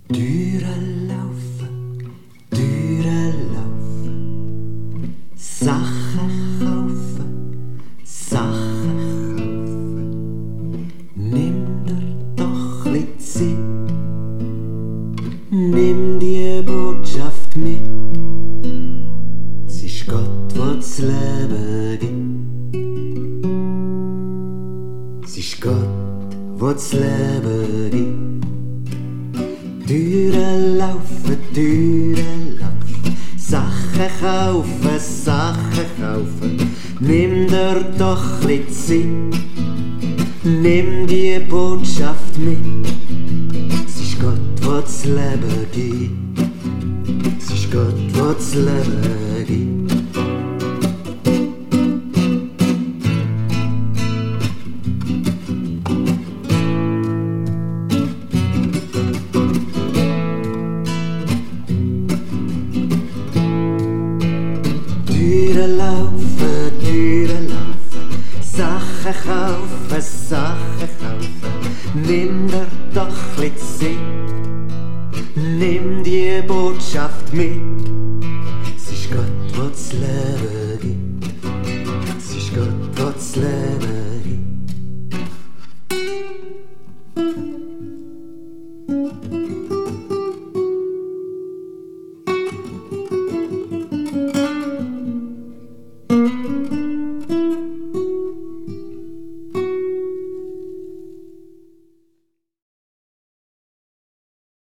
Türen laufen, Sachen kaufen, Sachen kaufen. Nimm dir doch ein bisschen Zeit, nimm die Botschaft mit. Es ist Gott, der das Leben gibt. Es ist Gott, der das Leben gibt. Türen laufen, Sachen kaufen. Nimm dir doch ein bisschen Zeit, nimm die Botschaft mit. Es ist Gott, der das Leben gibt. Es ist Gott, der das Leben gibt. Türen laufen, Sachen kaufen. Nimm dir doch ein bisschen Zeit, nimm die Botschaft mit. Es ist Gott, der das Leben